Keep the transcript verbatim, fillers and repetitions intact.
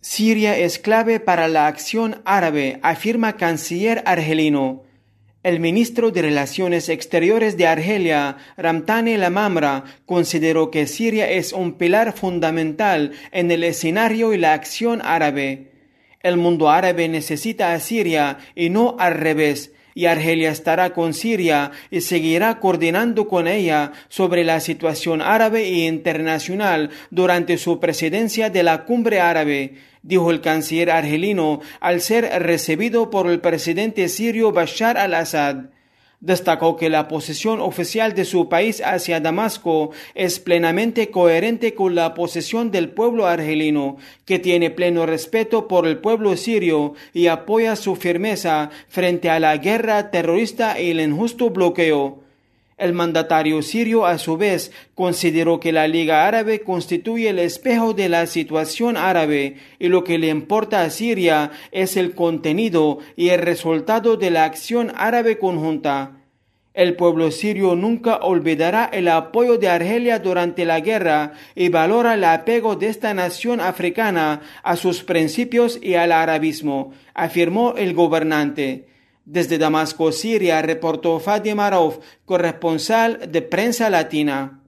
Siria es clave para la acción árabe, afirma canciller argelino. El ministro de Relaciones Exteriores de Argelia, Ramtane Lamamra, consideró que Siria es un pilar fundamental en el escenario y la acción árabe. El mundo árabe necesita a Siria y no al revés, y Argelia estará con Siria y seguirá coordinando con ella sobre la situación árabe e internacional durante su presidencia de la Cumbre Árabe, dijo el canciller argelino al ser recibido por el presidente sirio Bashar al-Assad. Destacó que la posición oficial de su país hacia Damasco es plenamente coherente con la posición del pueblo argelino, que tiene pleno respeto por el pueblo sirio y apoya su firmeza frente a la guerra terrorista y el injusto bloqueo. El mandatario sirio, a su vez, consideró que la Liga Árabe constituye el espejo de la situación árabe y lo que le importa a Siria es el contenido y el resultado de la acción árabe conjunta. El pueblo sirio nunca olvidará el apoyo de Argelia durante la guerra y valora el apego de esta nación africana a sus principios y al arabismo, afirmó el gobernante. Desde Damasco, Siria, reportó Fadi Marov, corresponsal de Prensa Latina.